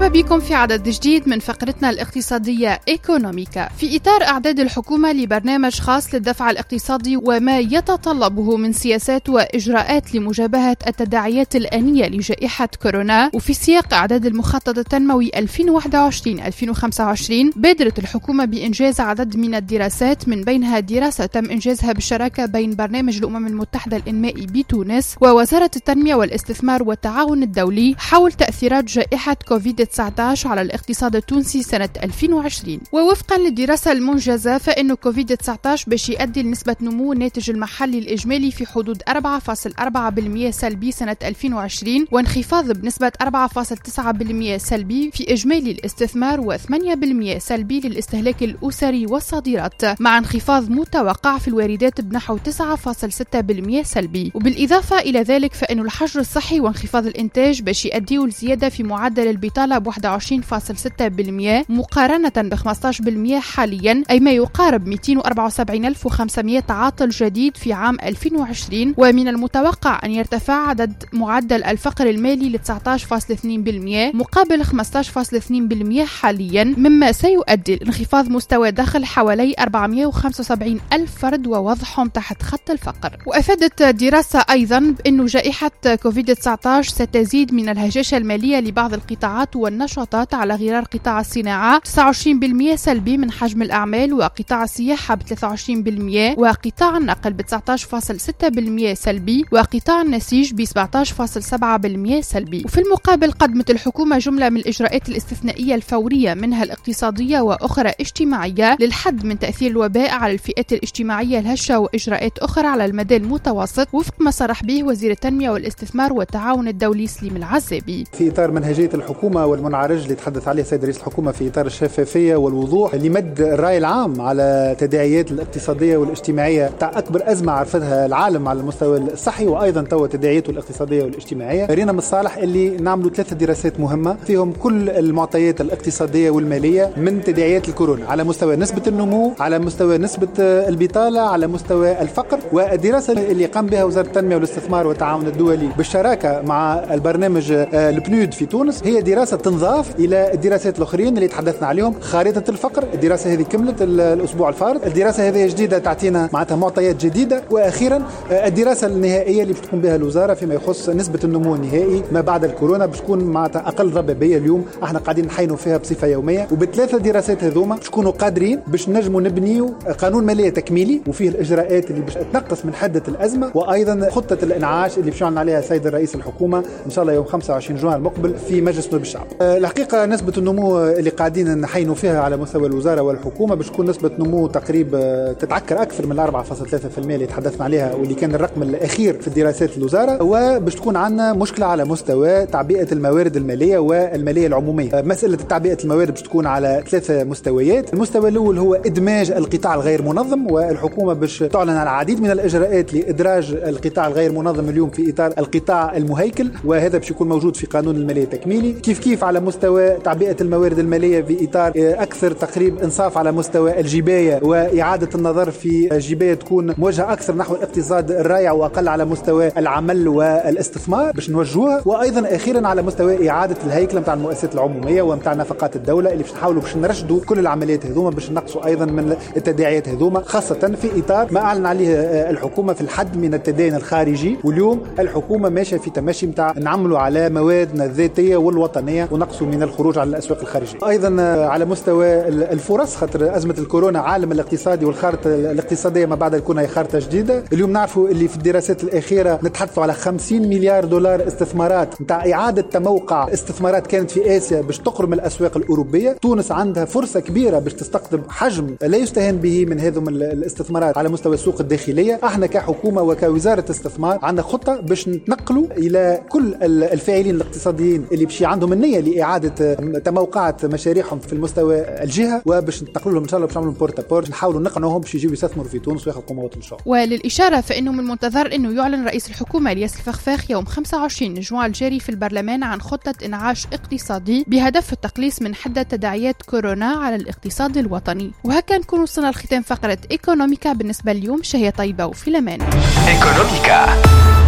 مرحبا بكم في عدد جديد من فقرتنا الاقتصادية إيكونوميكا في إطار أعداد الحكومة لبرنامج خاص للدفع الاقتصادي وما يتطلبه من سياسات وإجراءات لمجابهة التداعيات الآنية لجائحة كورونا. وفي سياق أعداد المخطط التنموي 2021-2025 بادرت الحكومة بإنجاز عدد من الدراسات، من بينها دراسة تم إنجازها بالشراكة بين برنامج الأمم المتحدة الإنمائي بتونس ووزارة التنمية والاستثمار والتعاون الدولي حول تأثيرات جائحة كوفيد-19 على الاقتصاد التونسي سنة 2020. ووفقا للدراسة المنجزة فإن كوفيد-19 باش يؤدي لنسبة نمو الناتج المحلي الإجمالي في حدود 4.4% سلبي سنة 2020 وانخفاض بنسبة 4.9% سلبي في إجمالي الاستثمار و8% سلبي للاستهلاك الأسري والصادرات، مع انخفاض متوقع في الواردات بنحو 9.6% سلبي. وبالإضافة إلى ذلك فإن الحجر الصحي وانخفاض الإنتاج باش يؤديوا لزيادة في معدل البطالة ب 21.6% مقارنة ب 15% حاليا، أي ما يقارب 274,500 عاطل جديد في عام 2020. ومن المتوقع أن يرتفع عدد معدل الفقر المالي ل 19.2% مقابل 15.2% حاليا، مما سيؤدي لانخفاض مستوى دخل حوالي 475,000 فرد ووضعهم تحت خط الفقر. وأفادت الدراسة أيضا بأن جائحة كوفيد-19 ستزيد من الهشاشة المالية لبعض القطاعات والنشاطات على غرار قطاع الصناعة 29% سلبي من حجم الأعمال، وقطاع السياحة ب 23%، وقطاع النقل ب 19.6% سلبي، وقطاع النسيج ب 17.7% سلبي. وفي المقابل قدمت الحكومة جملة من الإجراءات الاستثنائية الفورية منها الاقتصادية وأخرى اجتماعية للحد من تأثير الوباء على الفئات الاجتماعية الهشة، وإجراءات أخرى على المدى المتوسط وفق ما صرح به وزير التنمية والاستثمار والتعاون الدولي سليم العزابي. في إطار منهجية الحكومة والمنعرج اللي تحدث عليه السيد رئيس الحكومة في إطار الشفافية والوضوح لمد الرأي العام على تداعيات الاقتصادية والاجتماعية تاع أكبر أزمة عرفتها العالم على المستوى الصحي وأيضا توا تداعياته الاقتصادية والاجتماعية، رينا من الصالح اللي نعملوا 3 دراسات مهمة فيهم كل المعطيات الاقتصادية والمالية من تداعيات الكورونا على مستوى نسبة النمو، على مستوى نسبة البطالة، على مستوى الفقر. والدراسة اللي قام بها وزارة التنمية والاستثمار والتعاون الدولي بالشراكة مع البرنامج البنود في تونس هي دراسة تنضاف إلى الدراسات الأخرين اللي تحدثنا عليهم. خارطة الفقر الدراسة هذه كملت الأسبوع الفارط، الدراسة هذه جديدة تعطينا معناتها معطيات جديدة. وأخيرا الدراسة النهائية اللي بتقوم بها الوزارة فيما يخص نسبة النمو النهائي ما بعد الكورونا بتكون معناتها أقل ضبابية. اليوم احنا قاعدين نحينوا فيها بصفة يومية، وبالثلاثة دراسات هذوما تكونوا قادرين باش نجموا نبنيوا قانون مالية تكميلي وفيه الإجراءات اللي باش تنقص من حدة الأزمة، وأيضا خطة الإنعاش اللي باش نعلن عليها السيد الرئيس الحكومة إن شاء الله يوم 25 جوان المقبل في مجلس نواب الشعب. الحقيقة نسبة النمو اللي قاعدين نحينوا فيها على مستوى الوزارة والحكومة باش تكون نسبة نمو تقريبا تتعكر أكثر من 4.3% اللي تحدثنا عليها واللي كان الرقم الأخير في الدراسات الوزارة. وباش تكون عندنا مشكلة على مستوى تعبئة الموارد المالية والمالية العمومية. مسألة تعبئة الموارد باش تكون على 3 مستويات. المستوى الأول هو إدماج القطاع الغير منظم، والحكومة باش تعلن على العديد من الإجراءات لإدراج القطاع الغير منظم اليوم في إطار القطاع المهيكل، وهذا باش يكون موجود في قانون المالية التكميلي. كيف على مستوى تعبئة الموارد المالية في إطار أكثر تقريب إنصاف على مستوى الجباية وإعادة النظر في جباية تكون موجهة أكثر نحو الاقتصاد الرائع وأقل على مستوى العمل والاستثمار باش نوجهوها. وأيضا أخيرا على مستوى إعادة الهيكلة متاع المؤسسات العمومية ومتاع نفقات الدولة اللي باش نحاولوا باش نرشدوا كل العمليات هذوما باش نقصوا أيضا من التداعيات هذوما، خاصة في إطار ما أعلن عليه الحكومة في الحد من التدين الخارجي. واليوم الحكومة ماشية في تمشي متاع نعملوا على موادنا الذاتية والوطنية ونقصوا من الخروج على الأسواق الخارجية. أيضا على مستوى الفرص، خاطر أزمة الكورونا عالم الاقتصادي والخارطة الاقتصادية ما بعد الكورونا هي خارطة جديدة. اليوم نعرفوا اللي في الدراسات الأخيرة نتحدثوا على 50 مليار دولار استثمارات متاع إعادة تموقع استثمارات كانت في آسيا باش تقرم الأسواق الأوروبية. تونس عندها فرصة كبيرة باش تستقطب حجم لا يستهان به من هذم الاستثمارات على مستوى السوق الداخلية. احنا كحكومة وكوزارة استثمار عندنا خطة باش نتنقلوا إلى كل الفاعلين الاقتصاديين اللي بشي عندهم النية لإعادة تموقعة مشاريعهم في المستوى الجهة، وباش نتنقلوا لهم إن شاء الله باش نعملوا بورتا نحاولوا نقنعهم باش يجيوا يستثمروا في تونس ويخلقوا مواطن شغل. وللإشارة فإنه من المنتظر إنه يعلن رئيس الحكومة الياس الفخفاخ يوم 25 جوان الجاري في البرلمان عن خطة إنعاش اقتصادي بهدف التقليص من حدة تداعيات كورونا على الاقتصاد الوطني. وهكا نكون وصلنا لختام فقرة إيكونوميكا بالنسبة اليوم. شهية طيبة وفي الأمان. إيكونوميكا.